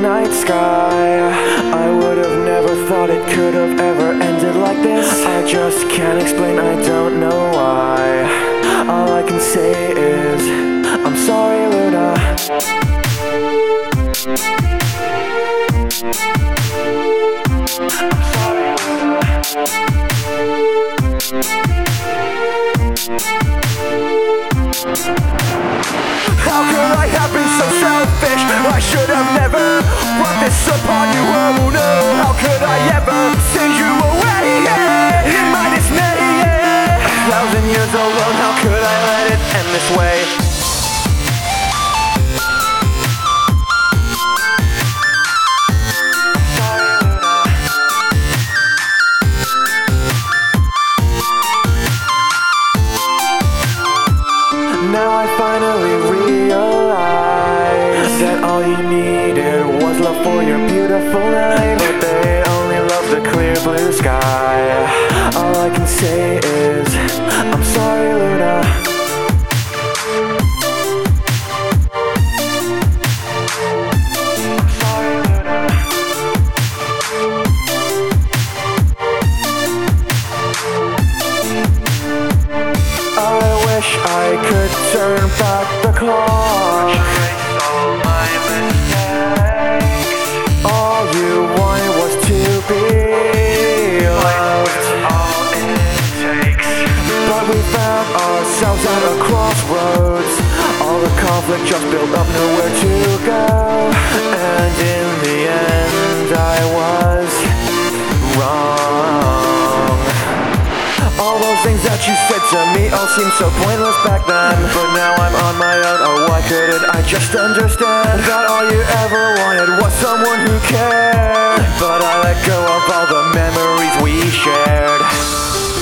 night sky. I would have never thought it could have ever ended like this. I just can't explain, I don't know why. All I can say is, I'm sorry, Luna. I'm sorry, Luna. How could I have been so selfish? I should have never brought this upon you, oh no. How could I ever send you away, in my dismay, 1,000 years alone, how could I let it end this way? Now I finally realize that all you needed was love for your beautiful night. But they only love the clear blue sky. All I can say is, I'm sorry, Luna. I'm sorry, Luna. I wish I could turn back the clock, erase all my mistakes. All you wanted was to be loved, all it takes. But we found ourselves at a crossroads. All the conflict just built up, nowhere to go. And in the end I was wrong. All those things that you said to me all seemed so pointless back then. But now I'm on my own, oh why couldn't I just understand that all you ever wanted was someone who cared. But I let go of all the memories we shared.